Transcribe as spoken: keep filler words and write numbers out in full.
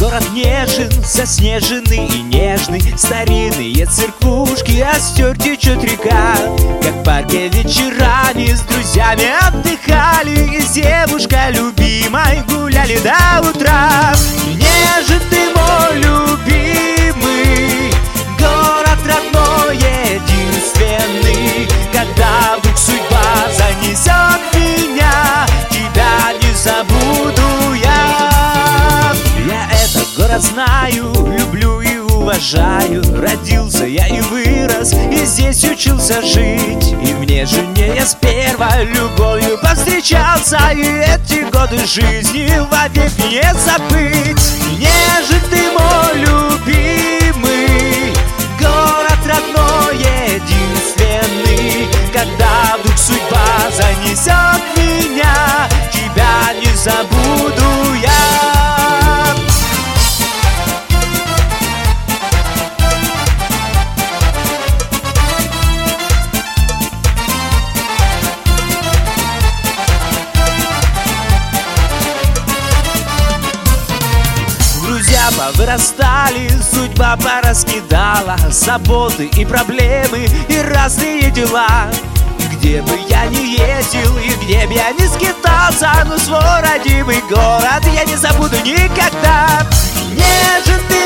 Город нежен, заснеженный и нежный. Старинные церквушки, озер течет река. Как в парке вечерами с друзьями отдыхали, и с девушкой любимой гуляли до утра. Нежен ты, мой любимый, город родной, единственный. Когда вдруг судьба занесет меня, тебя не забуду я. Я этот город знаю, люблю и уважаю. Родился я и вырос, и здесь учился жить. И в Нежине я с первой любовью повстречался, и эти годы жизни вовек не забыть. Нежен ты, мой любимый, город родной, единственный. Когда вдруг судьба занесет меня, тебя не забуду я. Друзья повырастали, судьба пораскидала заботы и проблемы и разные дела. Где бы я ни ездил и где бы я ни скитался, но свой родимый город я не забуду никогда. Нежен ты,